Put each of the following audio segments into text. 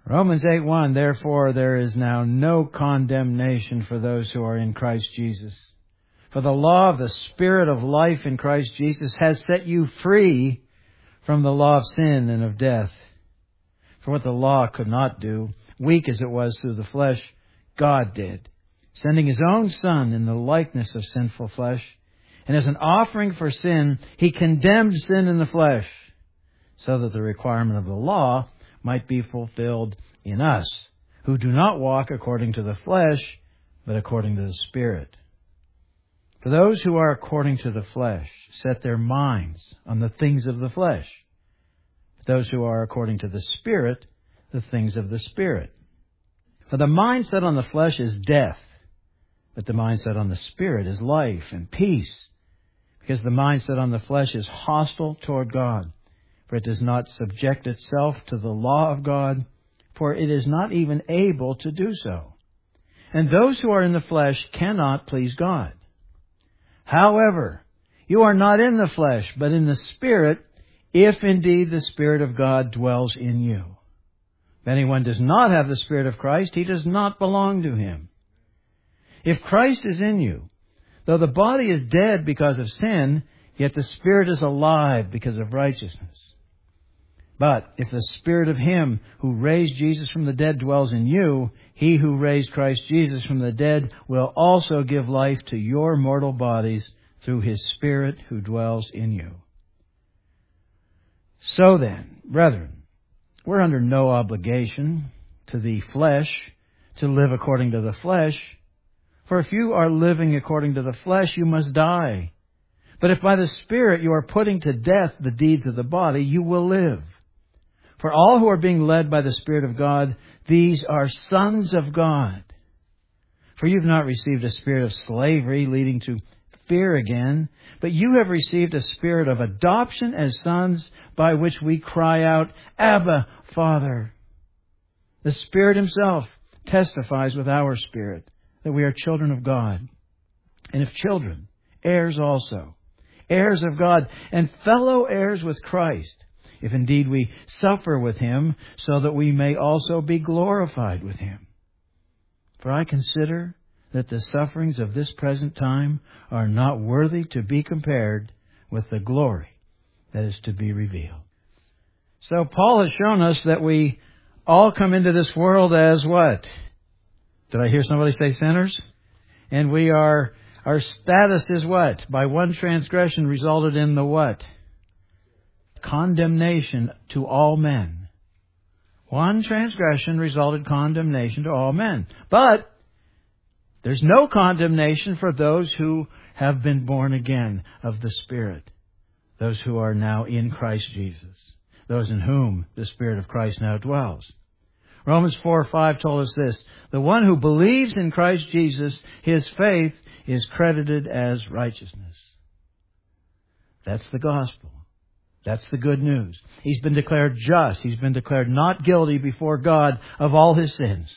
Romans 8:1, therefore there is now no condemnation for those who are in Christ Jesus. For the law of the Spirit of life in Christ Jesus has set you free from the law of sin and of death. For what the law could not do, weak as it was through the flesh, God did, sending His own Son in the likeness of sinful flesh. And as an offering for sin, He condemned sin in the flesh, so that the requirement of the law might be fulfilled in us, who do not walk according to the flesh, but according to the Spirit. For those who are according to the flesh set their minds on the things of the flesh. But those who are according to the Spirit, the things of the Spirit. For the mind set on the flesh is death, but the mind set on the Spirit is life and peace. Because the mind set on the flesh is hostile toward God. For it does not subject itself to the law of God, for it is not even able to do so. And those who are in the flesh cannot please God. However, you are not in the flesh, but in the Spirit, if indeed the Spirit of God dwells in you. If anyone does not have the Spirit of Christ, he does not belong to Him. If Christ is in you, though the body is dead because of sin, yet the Spirit is alive because of righteousness. But if the Spirit of Him who raised Jesus from the dead dwells in you, He who raised Christ Jesus from the dead will also give life to your mortal bodies through His Spirit who dwells in you. So then, brethren, we're under no obligation to the flesh to live according to the flesh. For if you are living according to the flesh, you must die. But if by the Spirit you are putting to death the deeds of the body, you will live. For all who are being led by the Spirit of God, these are sons of God. For you've not received a spirit of slavery leading to fear again, but you have received a spirit of adoption as sons, by which we cry out, Abba, Father. The Spirit Himself testifies with our spirit that we are children of God. And if children, heirs also, heirs of God, and fellow heirs with Christ, if indeed we suffer with Him, so that we may also be glorified with Him. For I consider that the sufferings of this present time are not worthy to be compared with the glory that is to be revealed. So Paul has shown us that we all come into this world as what? Did I hear somebody say sinners? And our status is what? By one transgression resulted in the what? Condemnation to all men. One transgression resulted condemnation to all men. But there's no condemnation for those who have been born again of the Spirit. Those who are now in Christ Jesus. Those in whom the Spirit of Christ now dwells. Romans 4:5 told us this. The one who believes in Christ Jesus, his faith is credited as righteousness. That's the gospel. That's the good news. He's been declared just. He's been declared not guilty before God of all his sins.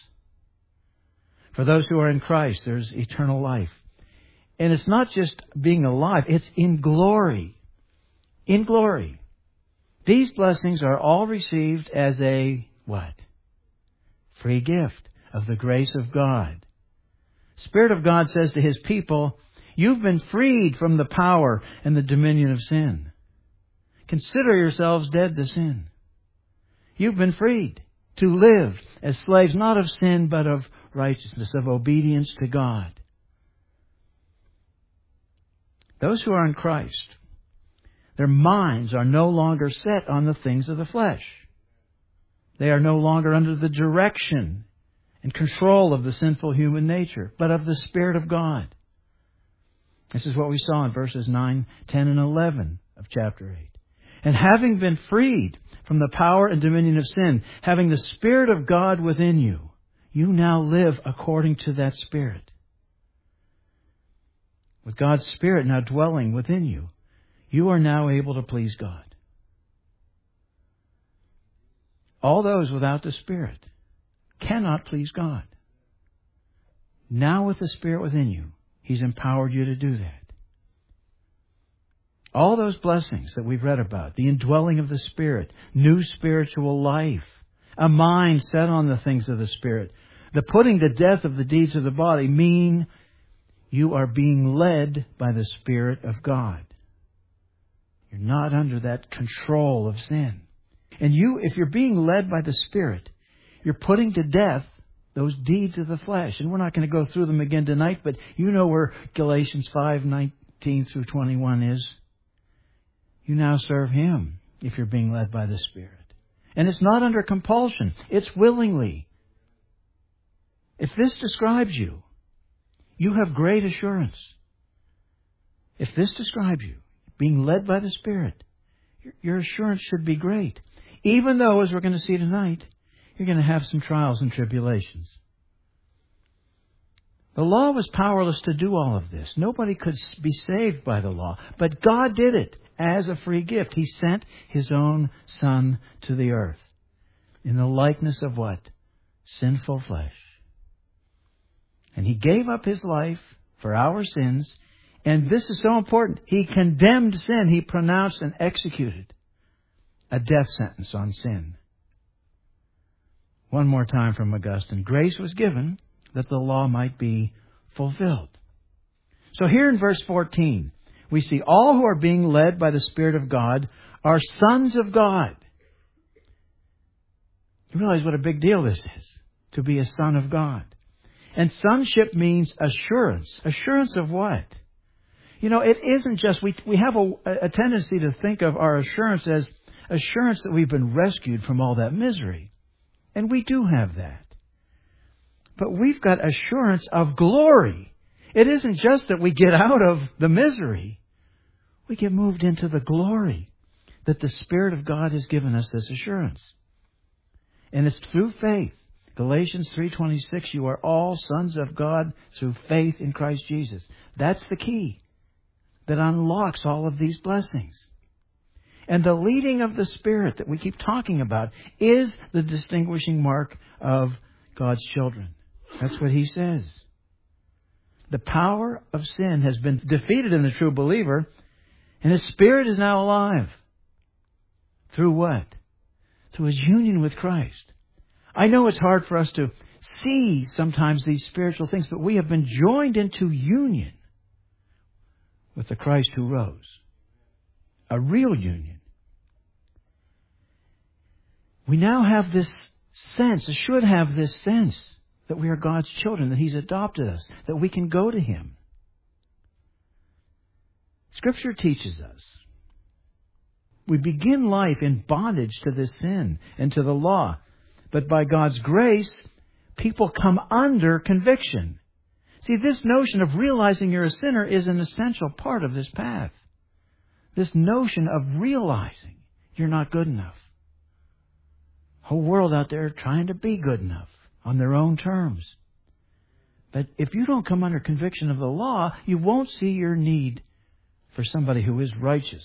For those who are in Christ, there's eternal life. And it's not just being alive, it's in glory. In glory. These blessings are all received as a what? Free gift of the grace of God. Spirit of God says to His people, you've been freed from the power and the dominion of sin. Consider yourselves dead to sin. You've been freed to live as slaves not of sin but of righteousness, of obedience to God. Those who are in Christ, their minds are no longer set on the things of the flesh. They are no longer under the direction and control of the sinful human nature, but of the Spirit of God. This is what we saw in verses 9, 10, and 11 of chapter 8. And having been freed from the power and dominion of sin, having the Spirit of God within you, you now live according to that Spirit. With God's Spirit now dwelling within you, you are now able to please God. All those without the Spirit cannot please God. Now with the Spirit within you, He's empowered you to do that. All those blessings that we've read about, the indwelling of the Spirit, new spiritual life, a mind set on the things of the Spirit. The putting to death of the deeds of the body mean you are being led by the Spirit of God. You're not under that control of sin. And if you're being led by the Spirit, you're putting to death those deeds of the flesh. And we're not going to go through them again tonight, but you know where Galatians 5:19 through 21 is. You now serve Him if you're being led by the Spirit. And it's not under compulsion. It's willingly. If this describes you, you have great assurance. If this describes you, being led by the Spirit, your assurance should be great. Even though, as we're going to see tonight, you're going to have some trials and tribulations. The law was powerless to do all of this. Nobody could be saved by the law. But God did it as a free gift. He sent His own Son to the earth in the likeness of what? Sinful flesh. And He gave up His life for our sins. And this is so important. He condemned sin. He pronounced and executed a death sentence on sin. One more time from Augustine. Grace was given that the law might be fulfilled. So here in verse 14, we see all who are being led by the Spirit of God are sons of God. You realize what a big deal this is, to be a son of God. And sonship means assurance. Assurance of what? You know, it isn't just, we have a tendency to think of our assurance as assurance that we've been rescued from all that misery. And we do have that. But we've got assurance of glory. It isn't just that we get out of the misery. We get moved into the glory that the Spirit of God has given us this assurance. And it's through faith. Galatians 3:26, you are all sons of God through faith in Christ Jesus. That's the key that unlocks all of these blessings. And the leading of the Spirit that we keep talking about is the distinguishing mark of God's children. That's what he says. The power of sin has been defeated in the true believer, and his spirit is now alive. Through what? Through his union with Christ. I know it's hard for us to see sometimes these spiritual things, but we have been joined into union with the Christ who rose. A real union. We now have this sense, should have this sense, that we are God's children, that He's adopted us, that we can go to Him. Scripture teaches us we begin life in bondage to this sin and to the law. But by God's grace, people come under conviction. See, this notion of realizing you're a sinner is an essential part of this path. This notion of realizing you're not good enough. Whole world out there trying to be good enough on their own terms. But if you don't come under conviction of the law, you won't see your need for somebody who is righteous.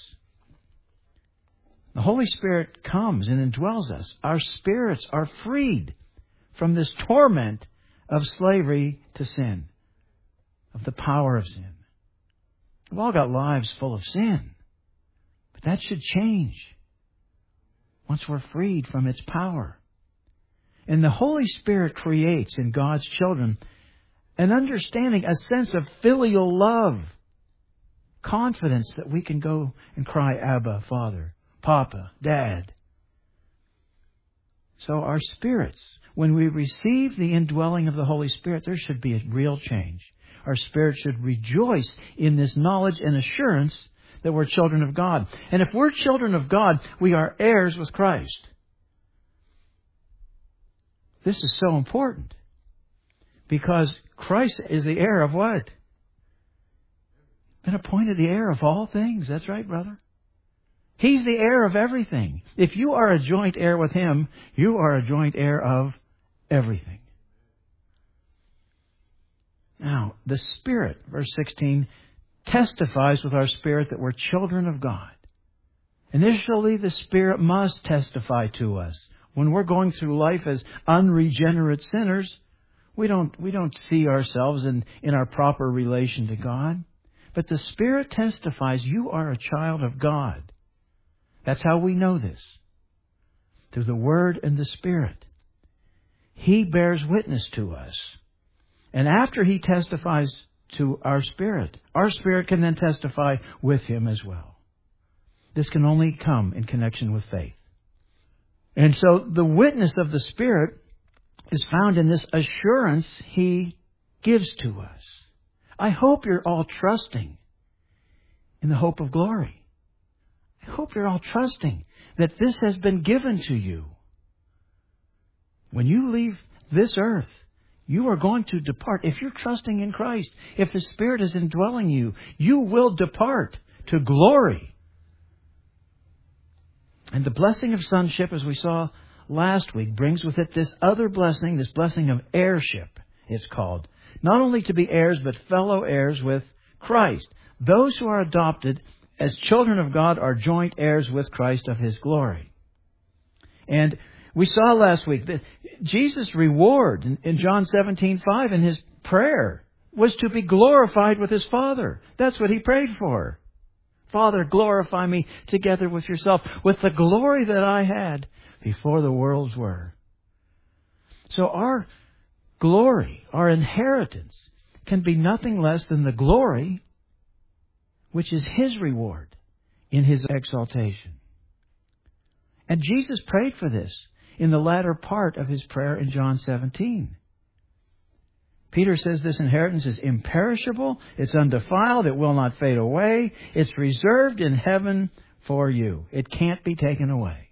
The Holy Spirit comes and indwells us. Our spirits are freed from this torment of slavery to sin, of the power of sin. We've all got lives full of sin, but that should change once we're freed from its power. And the Holy Spirit creates in God's children an understanding, a sense of filial love, confidence that we can go and cry, Abba, Father, Papa, Dad. So our spirits, when we receive the indwelling of the Holy Spirit, there should be a real change. Our spirit should rejoice in this knowledge and assurance that we're children of God. And if we're children of God, we are heirs with Christ. This is so important. Because Christ is the heir of what? Been appointed the heir of all things. That's right, brother. He's the heir of everything. If you are a joint heir with Him, you are a joint heir of everything. Now, the Spirit, verse 16, testifies with our spirit that we're children of God. Initially, the Spirit must testify to us. When we're going through life as unregenerate sinners, we don't see ourselves in our proper relation to God. But the Spirit testifies you are a child of God. That's how we know this. through the Word and the Spirit. He bears witness to us. And after He testifies to our spirit can then testify with Him as well. This can only come in connection with faith. And so the witness of the Spirit is found in this assurance He gives to us. I hope you're all trusting in the hope of glory. I hope you're all trusting that this has been given to you. When you leave this earth, you are going to depart. If you're trusting in Christ, if the Spirit is indwelling you, you will depart to glory. And the blessing of sonship, as we saw last week, brings with it this other blessing, this blessing of heirship, it's called. Not only to be heirs, but fellow heirs with Christ. Those who are adopted as children of God are joint heirs with Christ of His glory. And we saw last week that Jesus' reward in John 17:5 in His prayer was to be glorified with His Father. That's what He prayed for. Father, glorify me together with yourself, with the glory that I had before the worlds were. So our glory, our inheritance, can be nothing less than the glory which is His reward in His exaltation. And Jesus prayed for this in the latter part of His prayer in John 17. Peter says this inheritance is imperishable, it's undefiled, it will not fade away, it's reserved in heaven for you. It can't be taken away.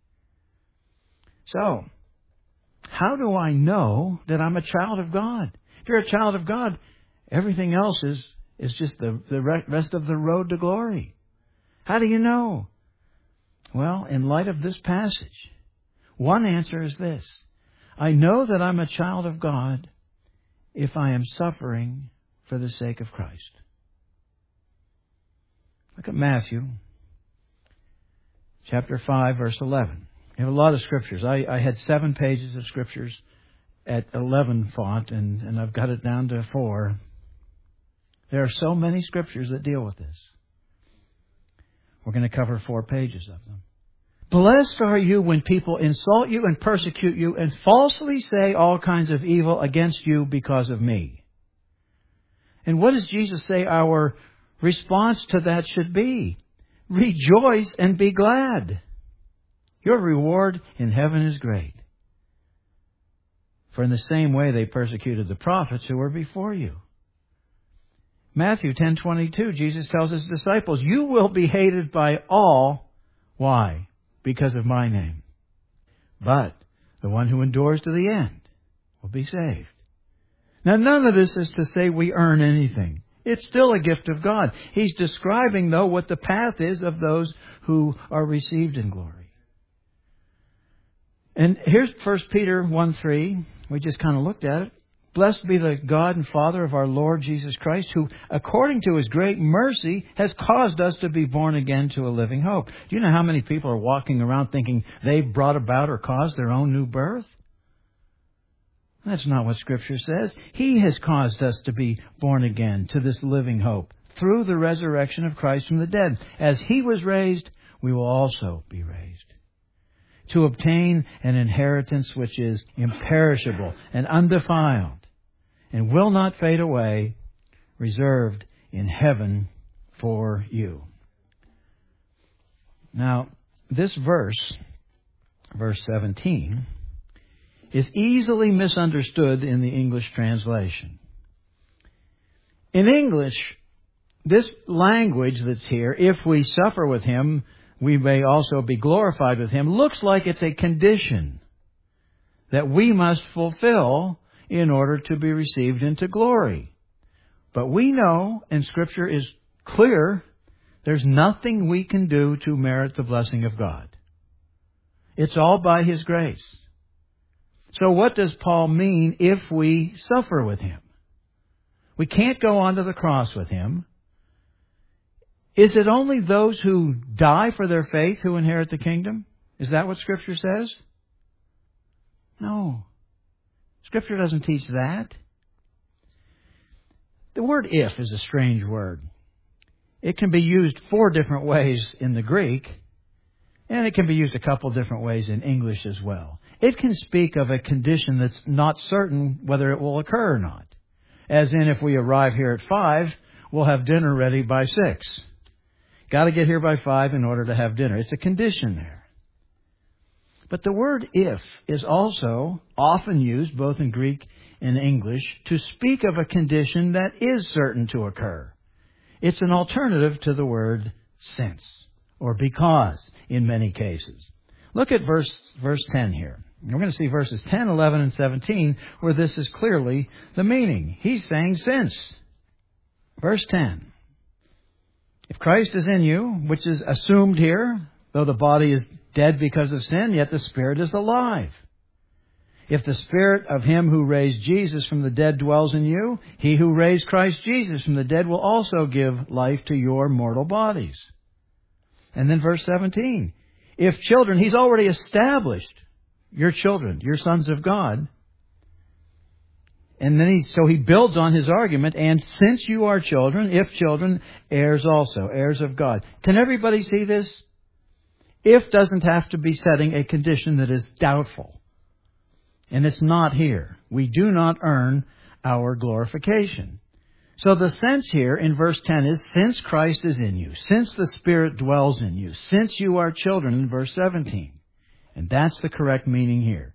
So, how do I know that I'm a child of God? If you're a child of God, everything else is just the rest of the road to glory. How do you know? Well, in light of this passage, one answer is this. I know that I'm a child of God if I am suffering for the sake of Christ. Look at Matthew chapter 5, verse 11. You have a lot of scriptures. I had 7 pages of scriptures at 11 font, and I've got it down to 4. There are so many scriptures that deal with this. We're going to cover 4 pages of them. Blessed are you when people insult you and persecute you and falsely say all kinds of evil against you because of me. And what does Jesus say our response to that should be? Rejoice and be glad. Your reward in heaven is great. For in the same way they persecuted the prophets who were before you. Matthew 10:22, Jesus tells His disciples, you will be hated by all. Why? Because of my name. But the one who endures to the end will be saved. Now, none of this is to say we earn anything. It's still a gift of God. He's describing, though, what the path is of those who are received in glory. And here's 1 Peter 1:3. We just kind of looked at it. Blessed be the God and Father of our Lord Jesus Christ, who, according to His great mercy, has caused us to be born again to a living hope. Do you know how many people are walking around thinking they brought about or caused their own new birth? That's not what Scripture says. He has caused us to be born again to this living hope through the resurrection of Christ from the dead. As He was raised, we will also be raised, to obtain an inheritance which is imperishable and undefiled and will not fade away, reserved in heaven for you. Now, this verse, verse 17, is easily misunderstood in the English translation. In English, this language that's here, if we suffer with Him, we may also be glorified with Him, looks like it's a condition that we must fulfill in order to be received into glory. But we know, and Scripture is clear, there's nothing we can do to merit the blessing of God. It's all by His grace. So what does Paul mean if we suffer with Him? We can't go onto the cross with Him. Is it only those who die for their faith who inherit the kingdom? Is that what Scripture says? No. Scripture doesn't teach that. The word if is a strange word. It can be used 4 different ways in the Greek, And it can be used a couple different ways in English as well. It can speak of a condition that's not certain whether it will occur or not. As in, if we arrive here at 5, we'll have dinner ready by 6. Got to get here by 5 in order to have dinner. It's a condition there. But the word if is also often used, both in Greek and English, to speak of a condition that is certain to occur. It's an alternative to the word since, or because, in many cases. Look at verse 10 here. We're going to see verses 10, 11, and 17, where this is clearly the meaning. He's saying since. Verse 10. If Christ is in you, which is assumed here, though the body is dead because of sin, yet the Spirit is alive. If the Spirit of Him who raised Jesus from the dead dwells in you, He who raised Christ Jesus from the dead will also give life to your mortal bodies. And then verse 17. If children, He's already established your children, your sons of God. And then He builds on His argument, and since you are children, if children, heirs also, heirs of God. Can everybody see this? If doesn't have to be setting a condition that is doubtful. And it's not here. We do not earn our glorification. So the sense here in verse 10 is, since Christ is in you, since the Spirit dwells in you, since you are children in verse 17. And that's the correct meaning here.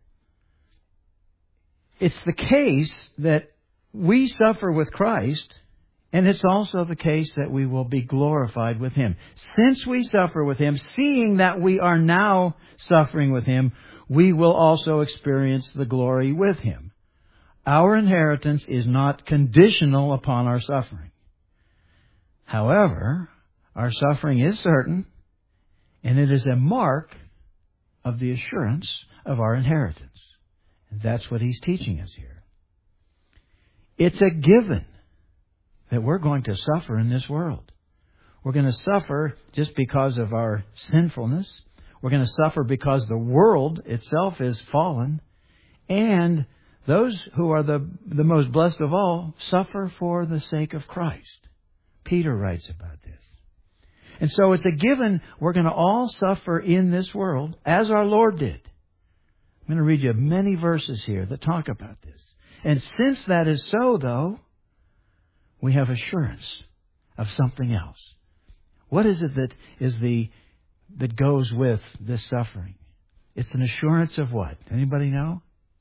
It's the case that we suffer with Christ, and it's also the case that we will be glorified with Him. Since we suffer with Him, seeing that we are now suffering with Him, we will also experience the glory with Him. Our inheritance is not conditional upon our suffering. However, our suffering is certain, and it is a mark of the assurance of our inheritance. And that's what He's teaching us here. It's a given that we're going to suffer in this world. We're going to suffer just because of our sinfulness. We're going to suffer because the world itself is fallen. And those who are the most blessed of all suffer for the sake of Christ. Peter writes about this. And so it's a given we're going to all suffer in this world as our Lord did. I'm going to read you many verses here that talk about this. And since that is so, though, we have assurance of something else. What is it that goes with this suffering? It's an assurance of what? Anybody know?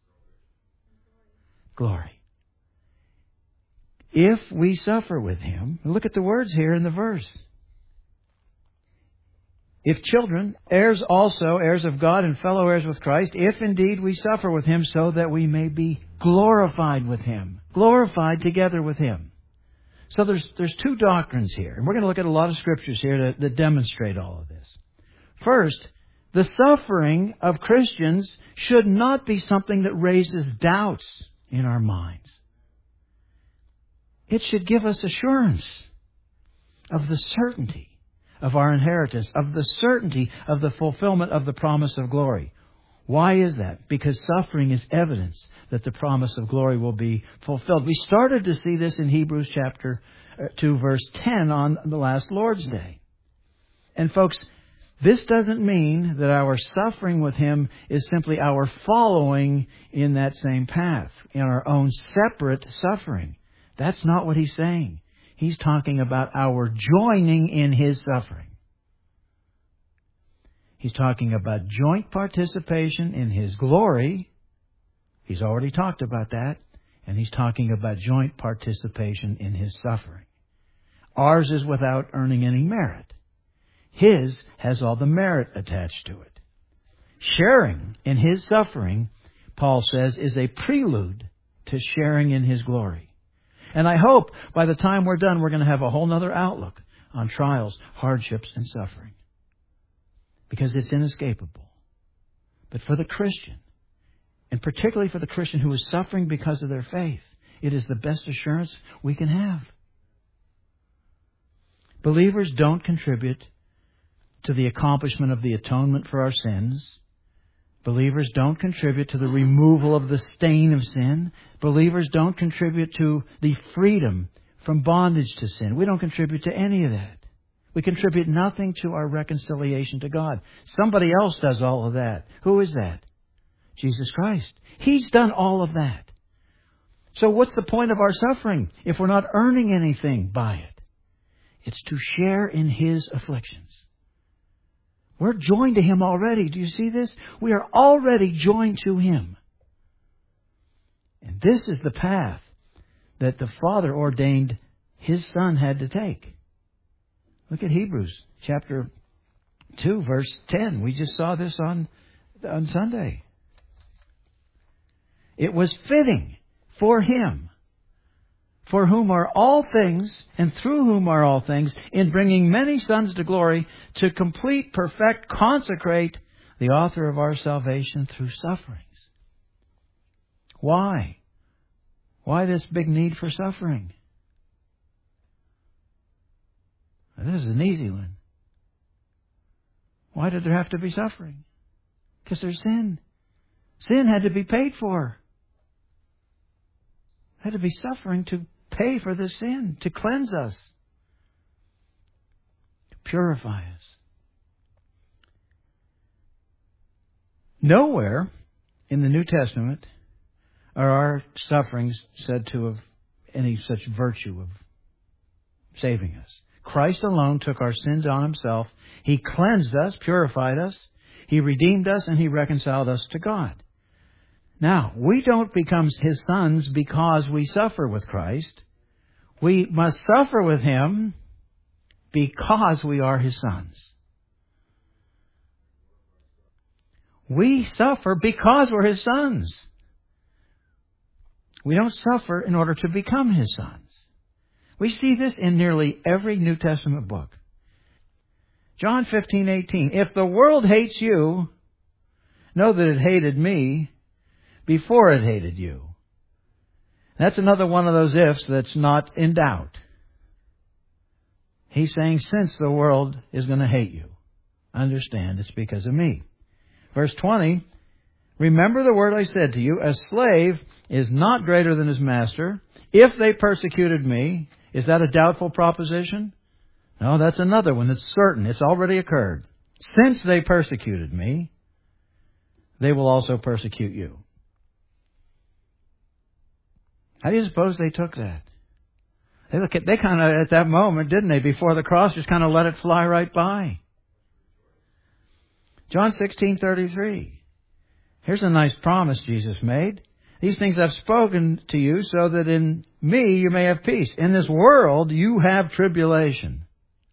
Glory. If we suffer with Him, look at the words here in the verse. If children, heirs also, heirs of God and fellow heirs with Christ, if indeed we suffer with Him, so that we may be glorified with Him. Glorified together with Him. So there's two doctrines here. And we're going to look at a lot of scriptures here that demonstrate all of this. First, the suffering of Christians should not be something that raises doubts in our minds. It should give us assurance of the certainty of our inheritance, of the certainty of the fulfillment of the promise of glory. Why is that? Because suffering is evidence that the promise of glory will be fulfilled. We started to see this in Hebrews chapter 2, verse 10 on the last Lord's Day. And folks, this doesn't mean that our suffering with Him is simply our following in that same path, in our own separate suffering. That's not what He's saying. He's talking about our joining in His suffering. He's talking about joint participation in His glory. He's already talked about that. And He's talking about joint participation in His suffering. Ours is without earning any merit. His has all the merit attached to it. Sharing in His suffering, Paul says, is a prelude to sharing in His glory. And I hope by the time we're done, we're going to have a whole other outlook on trials, hardships, and suffering. Because it's inescapable. But for the Christian, and particularly for the Christian who is suffering because of their faith, it is the best assurance we can have. Believers don't contribute to the accomplishment of the atonement for our sins. Believers don't contribute to the removal of the stain of sin. Believers don't contribute to the freedom from bondage to sin. We don't contribute to any of that. We contribute nothing to our reconciliation to God. Somebody else does all of that. Who is that? Jesus Christ. He's done all of that. So what's the point of our suffering if we're not earning anything by it? It's to share in His afflictions. We're joined to Him already. Do you see this? We are already joined to Him. And this is the path that the Father ordained His Son had to take. Look at Hebrews chapter 2, verse 10. We just saw this on Sunday. It was fitting for Him, for whom are all things, and through whom are all things, in bringing many sons to glory, to complete, perfect, consecrate the author of our salvation through sufferings. Why? Why this big need for suffering? Now, this is an easy one. Why did there have to be suffering? Because there's sin. Sin had to be paid for. Had to be suffering to pay for the sin, to cleanse us, to purify us. Nowhere in the New Testament are our sufferings said to have any such virtue of saving us. Christ alone took our sins on Himself. He cleansed us, purified us. He redeemed us, and He reconciled us to God. Now, we don't become His sons because we suffer with Christ. We must suffer with Him because we are His sons. We suffer because we're His sons. We don't suffer in order to become His sons. We see this in nearly every New Testament book. John 15:18. If the world hates you, know that it hated me before it hated you. That's another one of those ifs that's not in doubt. He's saying, since the world is going to hate you, understand it's because of me. Verse 20, remember the word I said to you, a slave is not greater than his master. If they persecuted me, is that a doubtful proposition? No, that's another one. It's certain. It's already occurred. Since they persecuted me, they will also persecute you. How do you suppose they took that? They kind of, at that moment, didn't they, before the cross, just kind of let it fly right by. John 16:33. Here's a nice promise Jesus made. These things I've spoken to you so that in me you may have peace. In this world you have tribulation.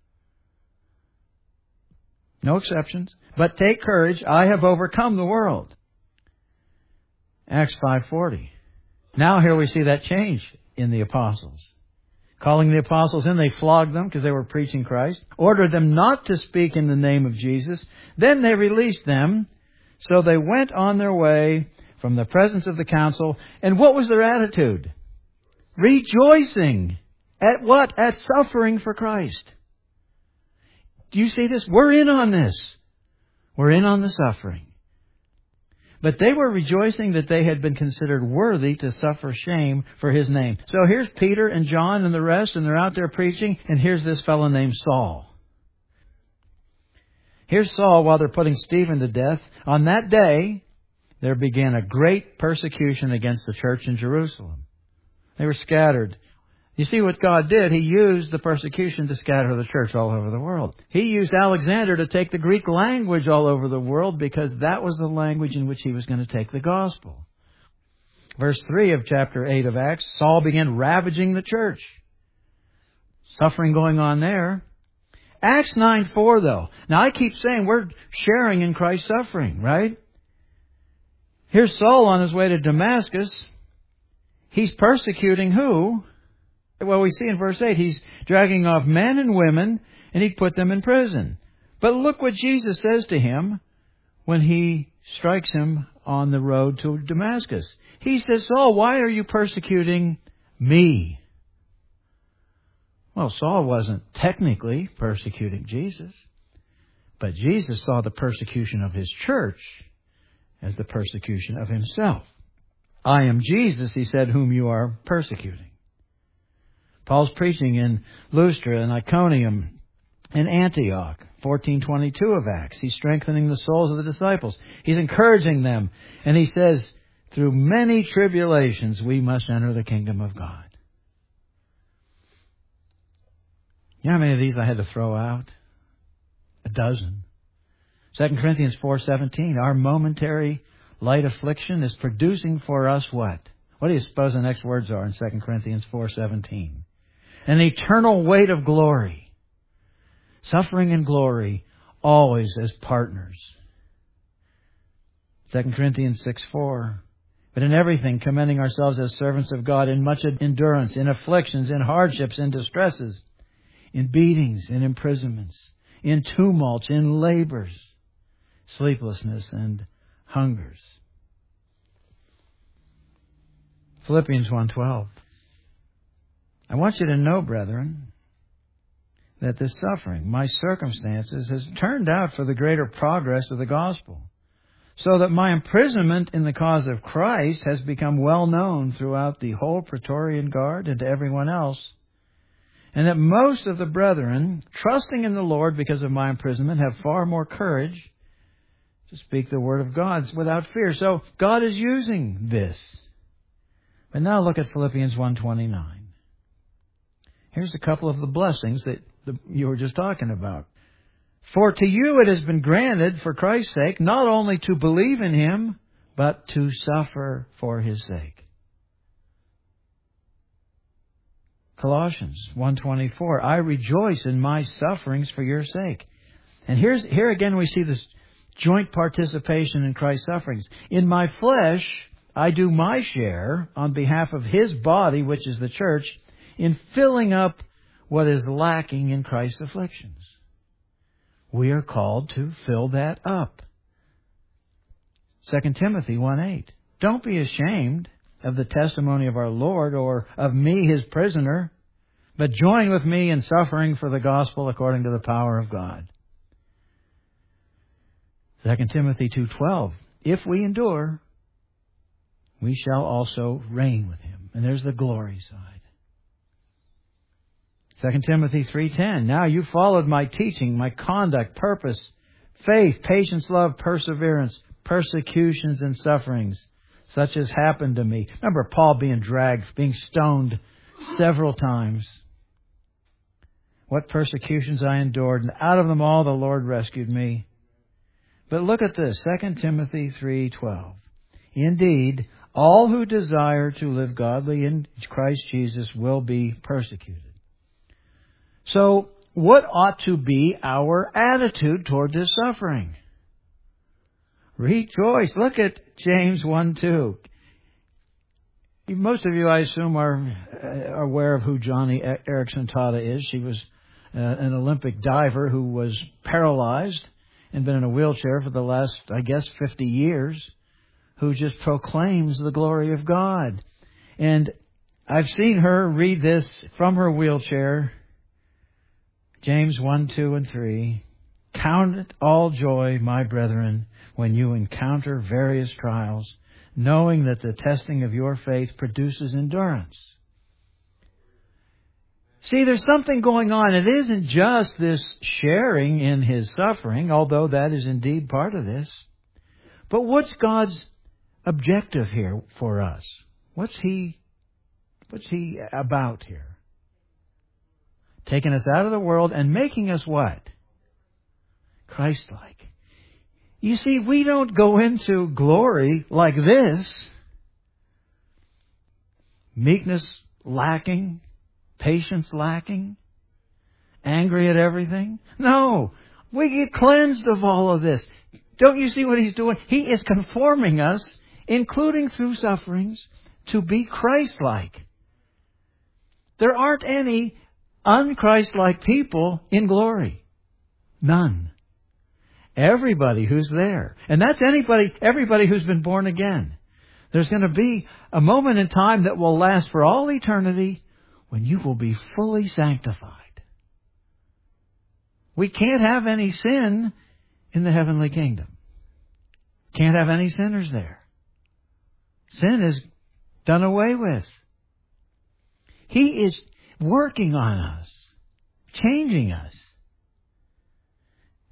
No exceptions. But take courage, I have overcome the world. Acts 5:40. Now here we see that change in the apostles. Calling the apostles in, they flogged them because they were preaching Christ. Ordered them not to speak in the name of Jesus. Then they released them. So they went on their way from the presence of the council. And what was their attitude? Rejoicing. At what? At suffering for Christ. Do you see this? We're in on this. We're in on the suffering. But they were rejoicing that they had been considered worthy to suffer shame for His name. So here's Peter and John and the rest, and they're out there preaching, and here's this fellow named Saul. Here's Saul while they're putting Stephen to death. On that day, there began a great persecution against the church in Jerusalem. They were scattered. You see what God did? He used the persecution to scatter the church all over the world. He used Alexander to take the Greek language all over the world because that was the language in which he was going to take the gospel. Verse 3 of chapter 8 of Acts, Saul began ravaging the church. Suffering going on there. Acts 9:4 though. Now I keep saying we're sharing in Christ's suffering, right? Here's Saul on his way to Damascus. He's persecuting who? Well, we see in verse 8, he's dragging off men and women, and he put them in prison. But look what Jesus says to him when he strikes him on the road to Damascus. He says, Saul, why are you persecuting me? Well, Saul wasn't technically persecuting Jesus, but Jesus saw the persecution of His church as the persecution of Himself. I am Jesus, he said, whom you are persecuting. Paul's preaching in Lystra and Iconium, in Antioch, 14:22 of Acts. He's strengthening the souls of the disciples. He's encouraging them. And he says, through many tribulations, we must enter the kingdom of God. You know how many of these I had to throw out? A dozen. 2 Corinthians 4:17, our momentary light affliction is producing for us what? What do you suppose the next words are in 2 Corinthians 4:17? An eternal weight of glory. Suffering and glory always as partners. 2 Corinthians 6:4. But in everything, commending ourselves as servants of God in much endurance, in afflictions, in hardships, in distresses, in beatings, in imprisonments, in tumults, in labors, sleeplessness, and hungers. Philippians 1:12. I want you to know, brethren, that this suffering, my circumstances, has turned out for the greater progress of the gospel, so that my imprisonment in the cause of Christ has become well known throughout the whole Praetorian Guard and to everyone else, and that most of the brethren, trusting in the Lord because of my imprisonment, have far more courage to speak the word of God without fear. So God is using this. But now look at Philippians 1:29. Here's a couple of the blessings that you were just talking about. For to you it has been granted for Christ's sake not only to believe in Him, but to suffer for His sake. Colossians 1:24, I rejoice in my sufferings for your sake. And here again we see this joint participation in Christ's sufferings. In my flesh, I do my share on behalf of His body, which is the church, in filling up what is lacking in Christ's afflictions. We are called to fill that up. 2 Timothy 1:8. Don't be ashamed of the testimony of our Lord or of me, His prisoner, but join with me in suffering for the gospel according to the power of God. 2 Timothy 2:12. If we endure, we shall also reign with Him. And there's the glory side. 2 Timothy 3:10. Now you followed my teaching, my conduct, purpose, faith, patience, love, perseverance, persecutions and sufferings, such as happened to me. Remember Paul being dragged, being stoned several times. What persecutions I endured, and out of them all the Lord rescued me. But look at this, 2 Timothy 3:12. Indeed, all who desire to live godly in Christ Jesus will be persecuted. So, what ought to be our attitude toward this suffering? Rejoice. Look at James 1:2. Most of you, I assume, are aware of who Johnny Erickson Tada is. She was an Olympic diver who was paralyzed and been in a wheelchair for the last, 50 years, who just proclaims the glory of God. And I've seen her read this from her wheelchair, James 1:2 and 3. Count it all joy, my brethren, when you encounter various trials, knowing that the testing of your faith produces endurance. See, there's something going on. It isn't just this sharing in His suffering, although that is indeed part of this. But what's God's objective here for us? What's He about here? Taking us out of the world and making us what? Christ-like. You see, we don't go into glory like this. Meekness lacking, patience lacking, angry at everything. No, we get cleansed of all of this. Don't you see what He's doing? He is conforming us, including through sufferings, to be Christ-like. There aren't any un-Christ-like people in glory. None. Everybody who's there. And that's everybody who's been born again. There's going to be a moment in time that will last for all eternity when you will be fully sanctified. We can't have any sin in the heavenly kingdom. Can't have any sinners there. Sin is done away with. He is working on us, changing us.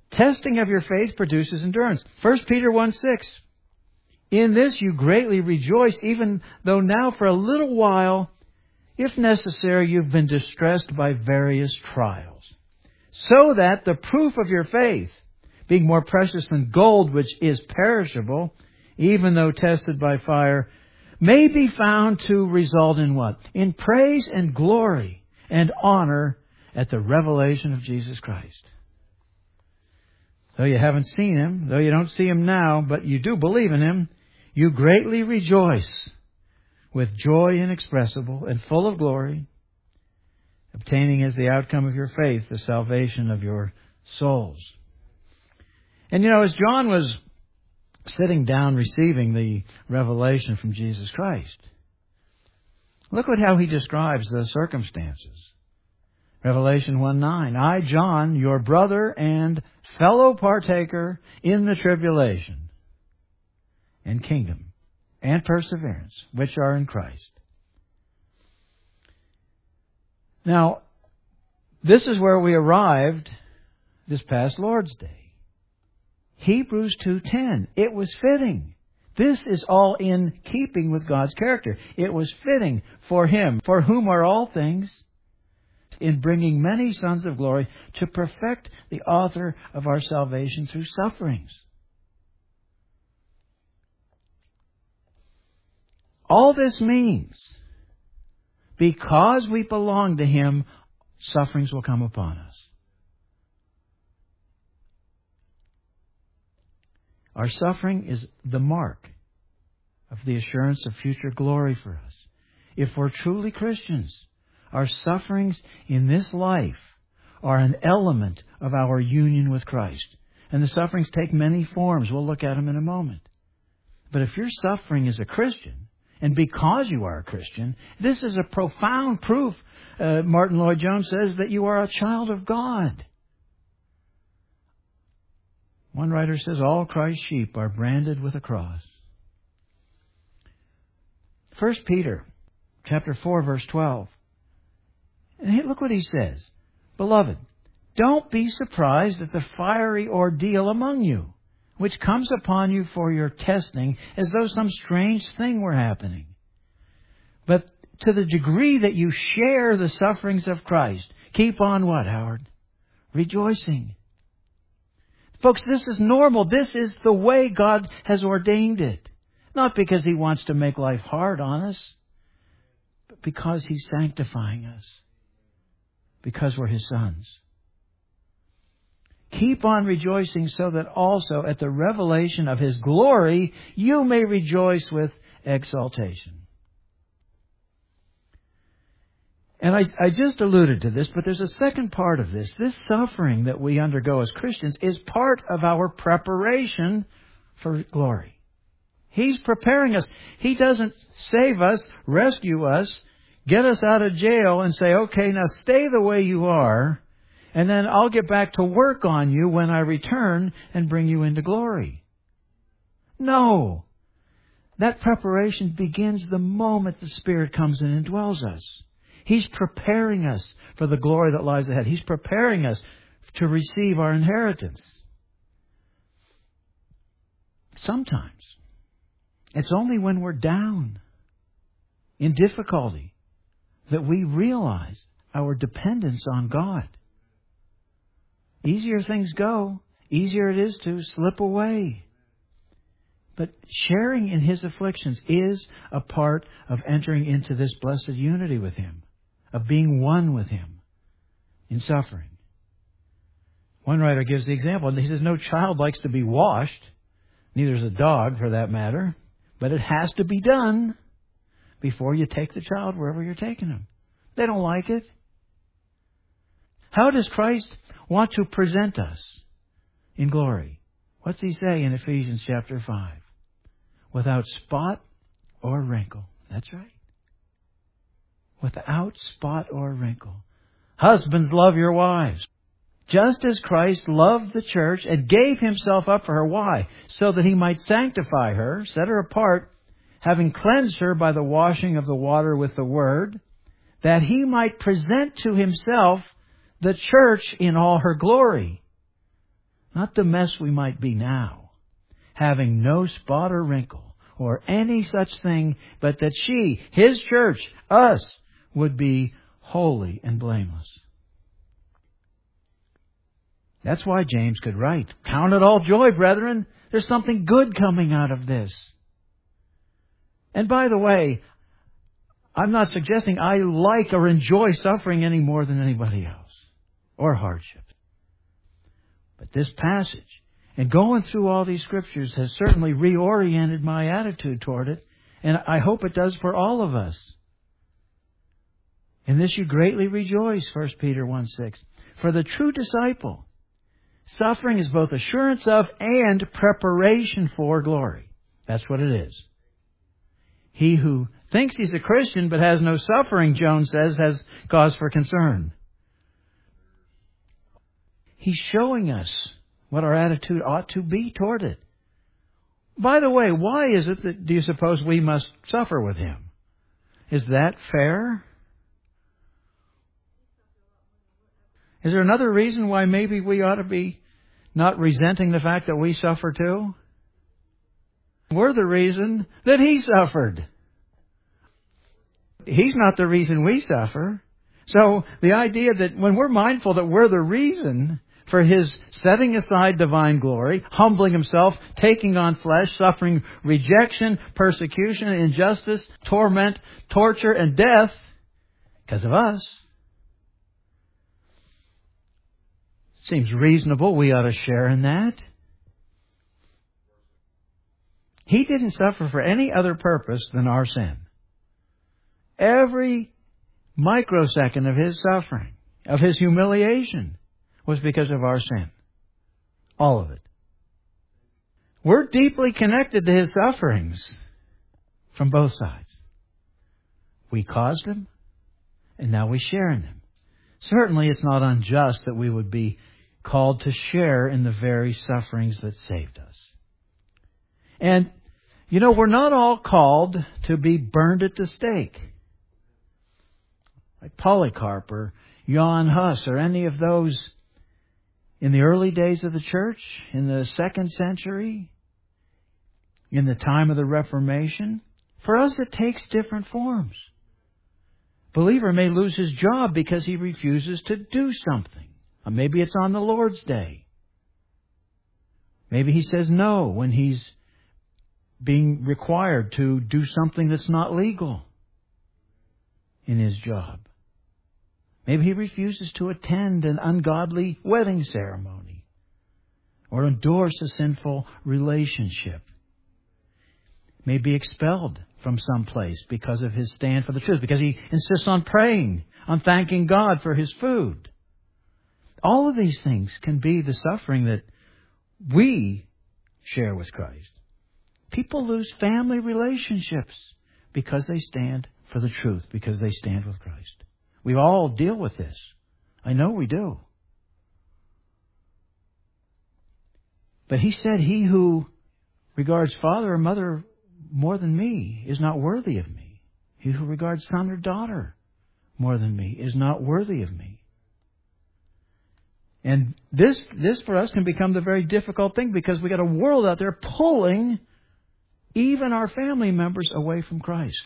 Testing of your faith produces endurance. 1 Peter 1:6. In this you greatly rejoice, even though now for a little while, if necessary, you've been distressed by various trials. So that the proof of your faith, being more precious than gold, which is perishable, even though tested by fire, may be found to result in what? In praise and glory and honor at the revelation of Jesus Christ. Though you haven't seen Him, though you don't see Him now, but you do believe in Him, you greatly rejoice with joy inexpressible and full of glory, obtaining as the outcome of your faith the salvation of your souls. And as John was sitting down receiving the revelation from Jesus Christ, look at how he describes the circumstances. Revelation 1:9, I, John, your brother and fellow partaker in the tribulation and kingdom and perseverance, which are in Christ. Now, this is where we arrived this past Lord's Day. Hebrews 2:10. It was fitting. This is all in keeping with God's character. It was fitting for Him, for whom are all things, in bringing many sons of glory, to perfect the author of our salvation through sufferings. All this means, because we belong to Him, sufferings will come upon us. Our suffering is the mark of the assurance of future glory for us. If we're truly Christians, our sufferings in this life are an element of our union with Christ. And the sufferings take many forms. We'll look at them in a moment. But if you're suffering as a Christian, and because you are a Christian, this is a profound proof, Martin Lloyd-Jones says, that you are a child of God. One writer says, all Christ's sheep are branded with a cross. 1 Peter chapter 4, verse 12. And look what he says. Beloved, don't be surprised at the fiery ordeal among you, which comes upon you for your testing, as though some strange thing were happening. But to the degree that you share the sufferings of Christ, keep on what, Howard? Rejoicing. Folks, this is normal. This is the way God has ordained it. Not because He wants to make life hard on us, but because He's sanctifying us. Because we're His sons. Keep on rejoicing so that also at the revelation of His glory you may rejoice with exaltation. And I just alluded to this, but there's a second part of this. This suffering that we undergo as Christians is part of our preparation for glory. He's preparing us. He doesn't save us, rescue us, get us out of jail and say, okay, now stay the way you are, and then I'll get back to work on you when I return and bring you into glory. No. That preparation begins the moment the Spirit comes in and dwells us. He's preparing us for the glory that lies ahead. He's preparing us to receive our inheritance. Sometimes it's only when we're down in difficulty that we realize our dependence on God. Easier things go, easier it is to slip away. But sharing in His afflictions is a part of entering into this blessed unity with Him, of being one with Him in suffering. One writer gives the example, and he says, no child likes to be washed, neither is a dog for that matter, but it has to be done before you take the child wherever you're taking him. They don't like it. How does Christ want to present us in glory? What's He say in Ephesians chapter 5? Without spot or wrinkle. That's right. Without spot or wrinkle. Husbands, love your wives, just as Christ loved the church and gave Himself up for her. Why? So that He might sanctify her, set her apart, having cleansed her by the washing of the water with the word, that He might present to Himself the church in all her glory, not the mess we might be now, having no spot or wrinkle or any such thing, but that she, His church, us, would be holy and blameless. That's why James could write, "Count it all joy, brethren. There's something good coming out of this." And by the way, I'm not suggesting I like or enjoy suffering any more than anybody else, or hardship. But this passage, and going through all these scriptures, has certainly reoriented my attitude toward it, and I hope it does for all of us. In this you greatly rejoice, 1 Peter 1:6. For the true disciple, suffering is both assurance of and preparation for glory. That's what it is. He who thinks he's a Christian but has no suffering, Jones says, has cause for concern. He's showing us what our attitude ought to be toward it. By the way, why is it that do you suppose we must suffer with Him? Is that fair? Is there another reason why maybe we ought to be not resenting the fact that we suffer too? We're the reason that He suffered. He's not the reason we suffer. So the idea that when we're mindful that we're the reason for His setting aside divine glory, humbling Himself, taking on flesh, suffering rejection, persecution, injustice, torment, torture, and death because of us, seems reasonable we ought to share in that. He didn't suffer for any other purpose than our sin. Every microsecond of His suffering, of His humiliation, was because of our sin. All of it. We're deeply connected to His sufferings from both sides. We caused them, and now we share in them. Certainly it's not unjust that we would be called to share in the very sufferings that saved us. And, we're not all called to be burned at the stake. Like Polycarp or Johann Huss or any of those in the early days of the church, in the 2nd century, in the time of the Reformation. For us, it takes different forms. Believer may lose his job because he refuses to do something. Or maybe it's on the Lord's Day. Maybe he says no when he's being required to do something that's not legal in his job. Maybe he refuses to attend an ungodly wedding ceremony or endorse a sinful relationship. May be expelled from some place because of his stand for the truth, because he insists on praying, on thanking God for his food. All of these things can be the suffering that we share with Christ. People lose family relationships because they stand for the truth, because they stand with Christ. We all deal with this. I know we do. But he said, he who regards father or mother more than me is not worthy of me. He who regards son or daughter more than me is not worthy of me. And this for us can become the very difficult thing, because we got a world out there pulling even our family members away from Christ.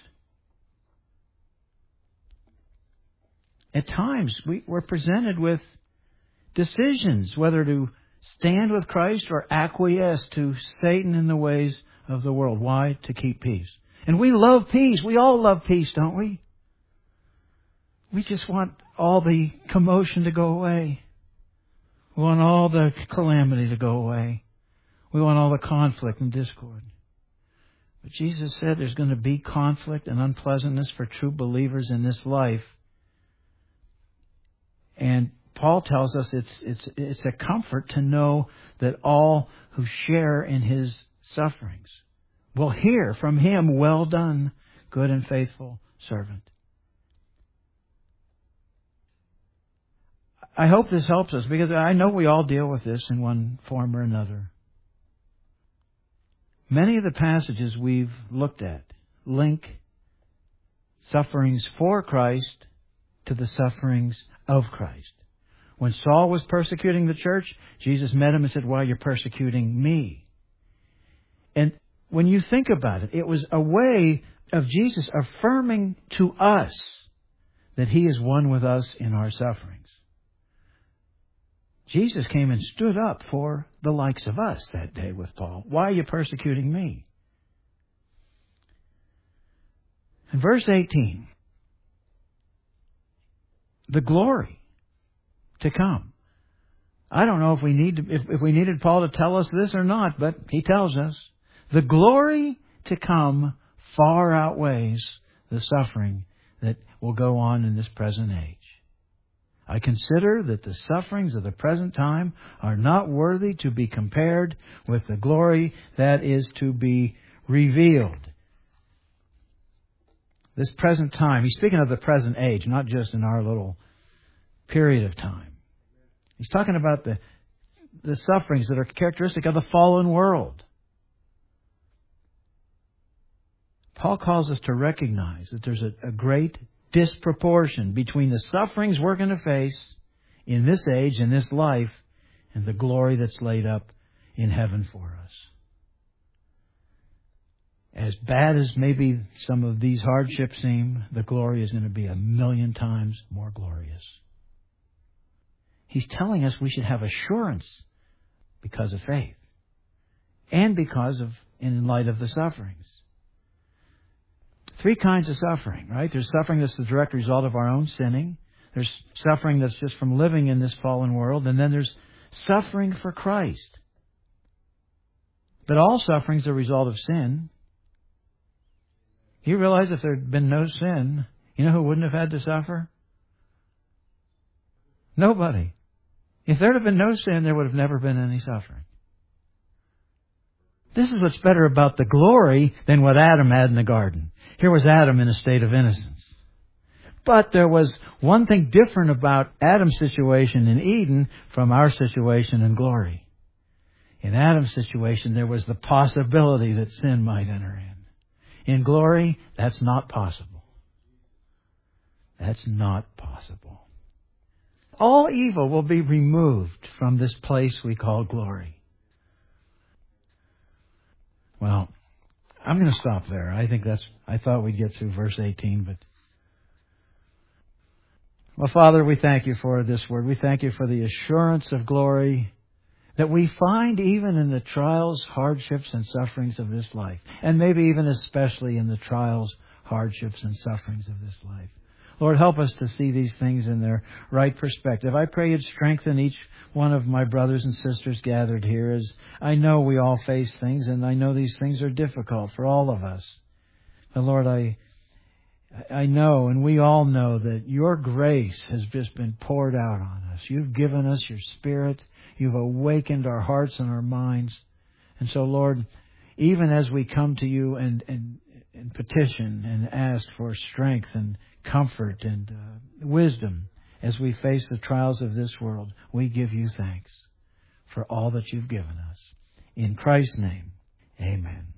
At times, we're presented with decisions whether to stand with Christ or acquiesce to Satan in the ways of the world. Why? To keep peace. And we love peace. We all love peace, don't we? We just want all the commotion to go away. We want all the calamity to go away. We want all the conflict and discord. But Jesus said there's going to be conflict and unpleasantness for true believers in this life. And Paul tells us it's a comfort to know that all who share in his sufferings will hear from him, "Well done, good and faithful servant." I hope this helps us, because I know we all deal with this in one form or another. Many of the passages we've looked at link sufferings for Christ to the sufferings of Christ. When Saul was persecuting the church, Jesus met him and said, "Why, you're persecuting me." And when you think about it, it was a way of Jesus affirming to us that He is one with us in our sufferings. Jesus came and stood up for the likes of us that day with Paul. "Why are you persecuting me?" In verse 18, the glory to come. I don't know if we needed Paul to tell us this or not, but he tells us the glory to come far outweighs the suffering that will go on in this present age. I consider that the sufferings of the present time are not worthy to be compared with the glory that is to be revealed. This present time, he's speaking of the present age, not just in our little period of time. He's talking about the sufferings that are characteristic of the fallen world. Paul calls us to recognize that there's a great disproportion between the sufferings we're going to face in this age, in this life, and the glory that's laid up in heaven for us. As bad as maybe some of these hardships seem, the glory is going to be 1,000,000 times more glorious. He's telling us we should have assurance because of faith and in light of the sufferings. 3 kinds of suffering, right? There's suffering that's the direct result of our own sinning. There's suffering that's just from living in this fallen world. And then there's suffering for Christ. But all suffering is a result of sin. You realize if there had been no sin, you know who wouldn't have had to suffer? Nobody. If there had been no sin, there would have never been any suffering. This is what's better about the glory than what Adam had in the garden. Here was Adam in a state of innocence. But there was one thing different about Adam's situation in Eden from our situation in glory. In Adam's situation, there was the possibility that sin might enter in. In glory, that's not possible. That's not possible. All evil will be removed from this place we call glory. Well, I'm going to stop there. I thought we'd get through verse 18, but... Well, Father, we thank You for this word. We thank You for the assurance of glory that we find even in the trials, hardships, and sufferings of this life. And maybe even especially in the trials, hardships, and sufferings of this life. Lord, help us to see these things in their right perspective. I pray You'd strengthen each one of my brothers and sisters gathered here, as I know we all face things, and I know these things are difficult for all of us. But Lord, I know, and we all know, that Your grace has just been poured out on us. You've given us Your Spirit. You've awakened our hearts and our minds. And so, Lord, even as we come to You and petition and ask for strength and comfort and wisdom as we face the trials of this world, we give You thanks for all that You've given us. In Christ's name, amen.